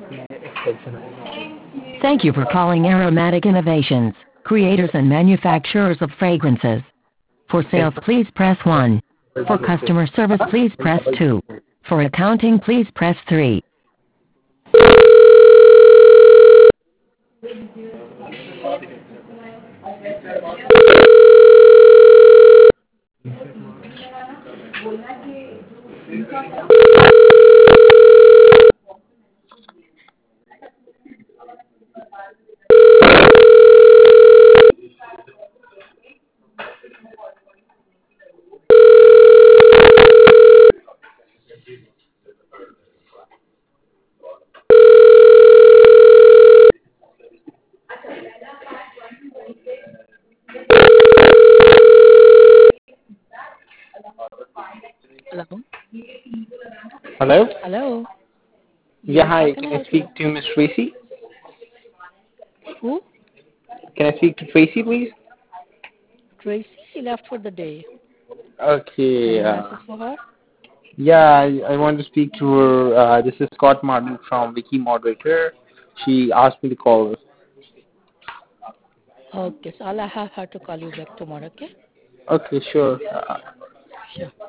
Thank you for calling Aromatic Innovations, creators and manufacturers of fragrances. For sales, please press 1. For customer service, please press 2. For accounting, please press 3. Hello? Hello? Hello? Yeah, Yes, how hi. can I Can I help speak you? to Miss Tracy? Who? Can I speak to Tracy, please? Tracy left for the day. Okay. Any message for her? Yeah, I want to speak to her. This is Scott Martin from Wiki Moderator. She asked me to call her. Okay, so I'll have her to call you back tomorrow, okay? Okay, sure. Sure.